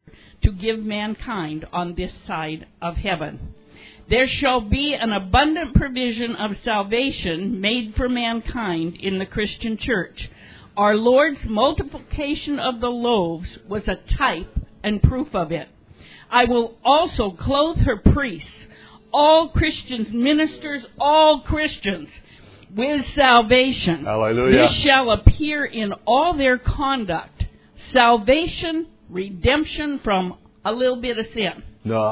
to give mankind on this side of heaven. There shall be an abundant provision of salvation made for mankind in the Christian church. Our Lord's multiplication of the loaves was a type and proof of it. I will also clothe her priests, all Christians, ministers, all Christians, with salvation. Hallelujah. This shall appear in all their conduct. Salvation, redemption from a little bit of sin.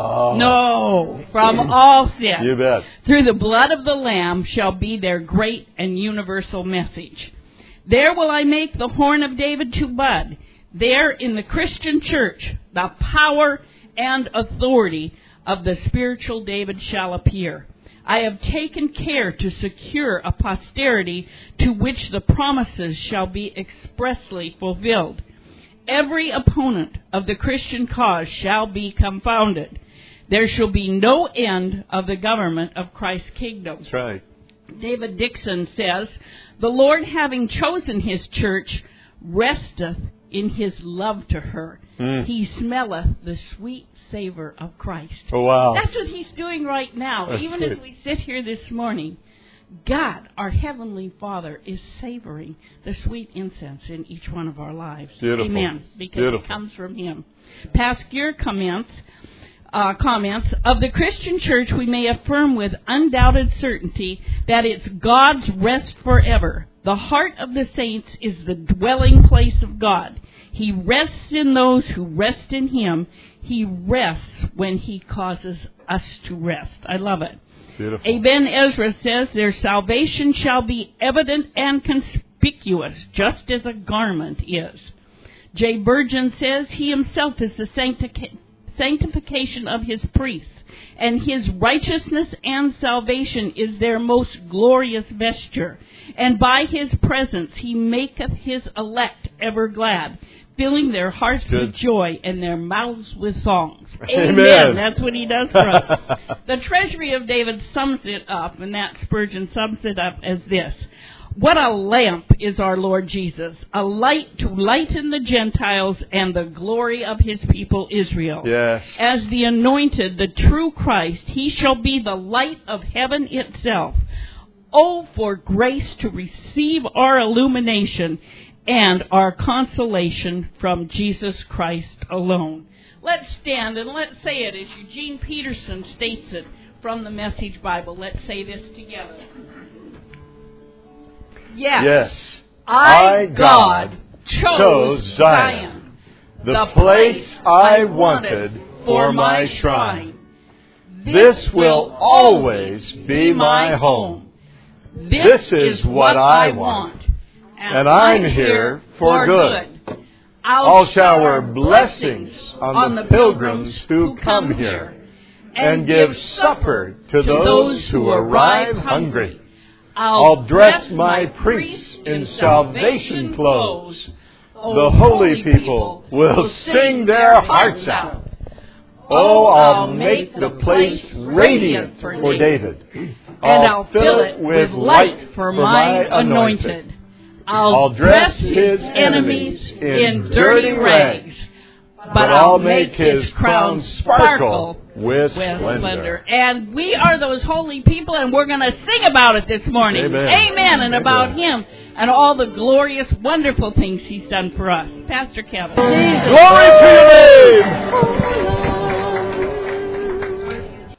No, from all sin. You bet. Through the blood of the Lamb shall be their great and universal message. There will I make the horn of David to bud. There in the Christian church, the power and authority of the spiritual David shall appear. I have taken care to secure a posterity to which the promises shall be expressly fulfilled. Every opponent of the Christian cause shall be confounded. There shall be no end of the government of Christ's kingdom. That's right. David Dixon says, the Lord, having chosen his church, resteth in his love to her. He smelleth the sweet savor of Christ. Oh, wow. That's what he's doing right now. That's Even sweet. as we sit here this morning, God, our Heavenly Father, is savoring the sweet incense in each one of our lives. Beautiful. Amen. Because Beautiful. it comes from Him. Past year comments of the Christian church, we may affirm with undoubted certainty that it's God's rest forever. The heart of the saints is the dwelling place of God. He rests in those who rest in Him. He rests when He causes us to rest. I love it. Beautiful. Eben Ezra says, their salvation shall be evident and conspicuous, just as a garment is. J. Burgeon says, he himself is the sanctification of his priests, and his righteousness and salvation is their most glorious vesture. And by his presence he maketh his elect ever glad, filling their hearts with joy and their mouths with songs. Amen. That's what he does for us. The treasury of David sums it up, and that Spurgeon sums it up as this. What a lamp is our Lord Jesus, a light to lighten the Gentiles and the glory of his people Israel. Yes. As the anointed, the true Christ, he shall be the light of heaven itself. Oh, for grace to receive our illumination and our consolation from Jesus Christ alone. Let's stand and let's say it as Eugene Peterson states it from the Message Bible. Let's say this together. Yes, I, God, chose Zion, the place I wanted for my shrine. This will always be my home. This is what I want, and I'm here for good. I'll shower blessings on the pilgrims who come here, and give supper to those who arrive hungry. I'll dress my priests in salvation clothes. The holy people will sing their hearts out. Oh, I'll make the place radiant for David, and I'll fill it with light for my anointed. I'll dress his enemies in dirty rags, but I'll make his crown sparkle with splendor. And we are those holy people, and we're going to sing about it this morning. Amen. Amen. And about him and all the glorious, wonderful things he's done for us. Pastor Kevin. Glory to your name.